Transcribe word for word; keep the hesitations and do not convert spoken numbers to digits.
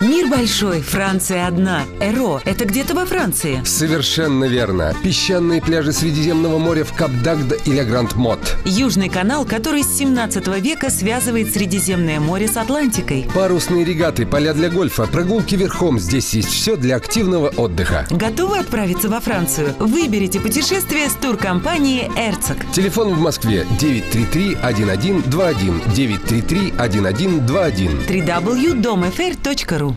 Мир большой, Франция одна. Эро – это где-то во Франции. Совершенно верно. Песчаные пляжи Средиземного моря в Кап-Дагд или Гранд-Мот. Южный канал, который с семнадцатого века связывает Средиземное море с Атлантикой. Парусные регаты, поля для гольфа, прогулки верхом. Здесь есть все для активного отдыха. Готовы отправиться во Францию? Выберите путешествие с туркомпанией «Эрцог». Телефон в Москве девять три три один один два один, девять три три один один два один. дабл ю дабл ю дабл ю точка дом эф эр точка ру